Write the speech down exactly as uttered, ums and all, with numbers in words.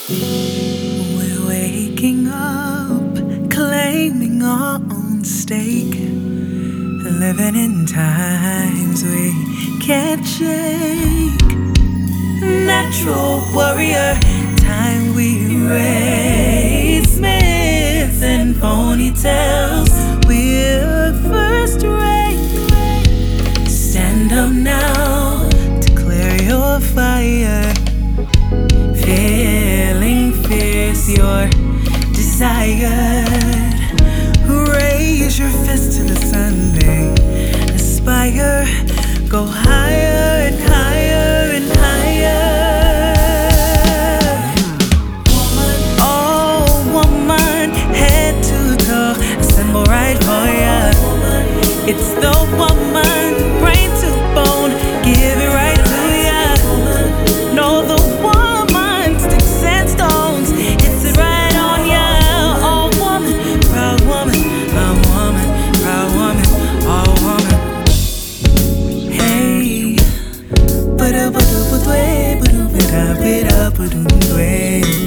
We're waking up, claiming our own stake, living in times we can't shake. Natural warrior, time we raise myths and ponytails. We're first rate. Stand up now to clear your fire. Feeling fierce, you're desired. Raise your fist to the Sunday. Aspire, go higher and higher and higher. Woman, oh woman, head to toe, assemble right for ya. It's the woman, brain to bone, give it right to ya. Know the woman, sticks and stones, hits it right on ya. Oh woman, proud woman, a woman, proud woman, oh woman. Hey, ba-da-ba-da-ba-dway, ba-da-ba-da-ba-da-ba-dway.